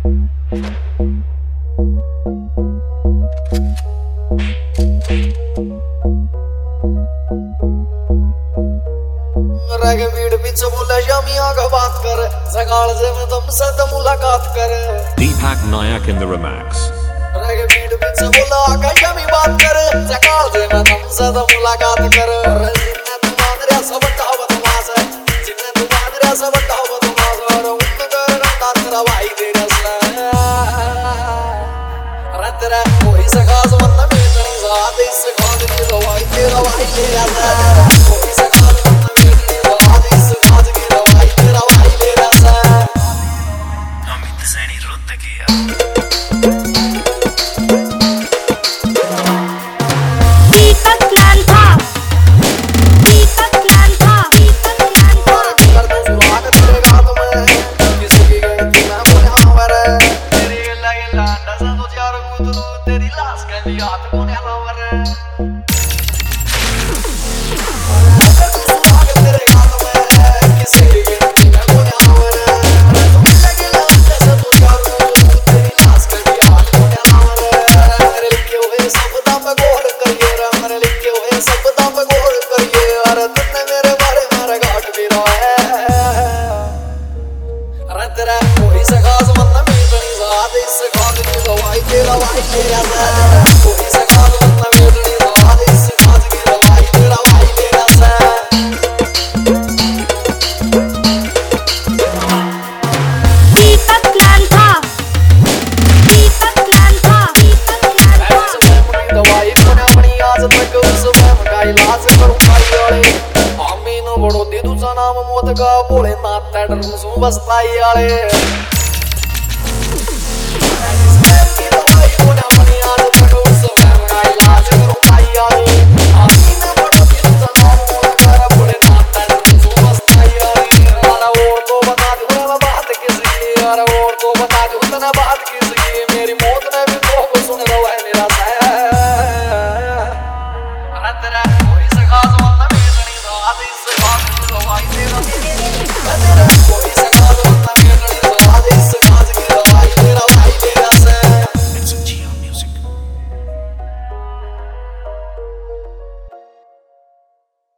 भीड़ पीछे बोले शमिया का बात कर सकाल से मैं तुमसे तो मुलाकात कर Deepak Nayak in the remix. भीड़ पीछे बोला आका शमी बात कर सकाल से मैं तुमसे तो मुलाकात कर जिन्हें तुम्हारे सब टाव बदमाश है जिन्हें तुम्हारे सब टाव बदमाश और उन करना तेरा भाई तेरा सा तेरा कोई सखास वरना मैं नहीं साथ इस खाद की दवाई तेरा भाई तेरा सा कोई सखास वरना मैं नहीं साथ इस खाद की दवाई तेरा भाई तेरा सा अमित सैनी रुद्ध किया दीपक प्लान था करते सुहाग तेरे गात में किसी की गिनती में मुझे आवर तेरी लगे लांडा सा तो चार गुदरू तेरी लाश का भी हाथ मुझे आवर करते सुहाग तेरे गात में किसी की गिनती में मुझे आवर लगे लांडा सा तो चार गुदरू तेरी लाश का भी हाथ मुझे आवर मेरे लिखे हुए शब्दों पे गौर करिए मेरे लिखे हुए शब्दों पे गौर करिए और तुमने मेरे बारे में घाट भी रोया अरे तेरा कोई सखास वरना मैं नहीं साथ इस खाद की दवाई तेरा भाई तेरा सा कोई सखास वरना मैं नहीं साथ इस खाद की दवाई तेरा भाई तेरा सा दीपक प्लान था ऐसे मैं अपनी दवाई कोने अपनी आज तक उस मैं का इलाज करूं भाई वाले आमीन बड़ो दे दूसरा नाम मौत का बोले ना तेडर सु बसताई वाले ऐसे मैं अपनी दवाई कोने अपनी आज तक उस मैं का इलाज करूं भाई वाले